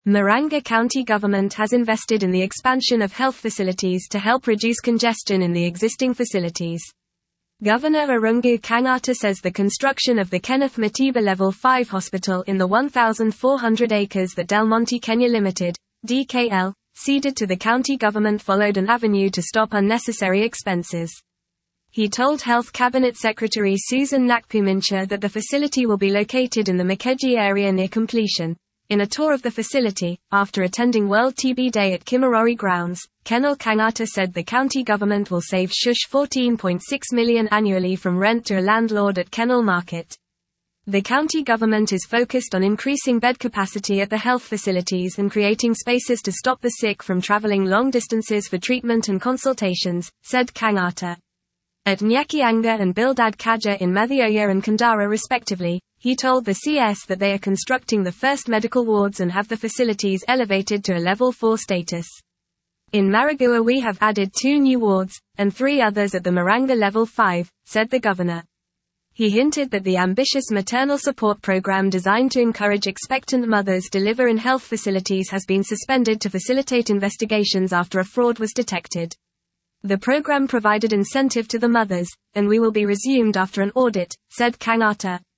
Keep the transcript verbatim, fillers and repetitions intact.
Maranga County government has invested in the expansion of health facilities to help reduce congestion in the existing facilities. Governor Irungu Kangata says the construction of the Kenneth Matiba Level five hospital in the one thousand four hundred acres that Del Monte Kenya Limited, D K L, ceded to the county government followed an avenue to stop unnecessary expenses. He told Health Cabinet Secretary Susan Nakpumincha that the facility will be located in the Mikeji area near completion. In a tour of the facility, after attending World T B Day at Kimarori Grounds, Kenel Kangata said the county government will save shush fourteen point six million annually from rent to a landlord at Kenel Market. The county government is focused on increasing bed capacity at the health facilities and creating spaces to stop the sick from traveling long distances for treatment and consultations, said Kangata. At Nyakianga and Bildad Kaja in Mathioya and Kandara respectively, he told the C S that they are constructing the first medical wards and have the facilities elevated to a level four status. In Maragua we have added two new wards, and three others at the Maranga level five, said the governor. He hinted that the ambitious maternal support program designed to encourage expectant mothers deliver in health facilities has been suspended to facilitate investigations after a fraud was detected. The program provided incentive to the mothers, and we will be resumed after an audit, said Kangata.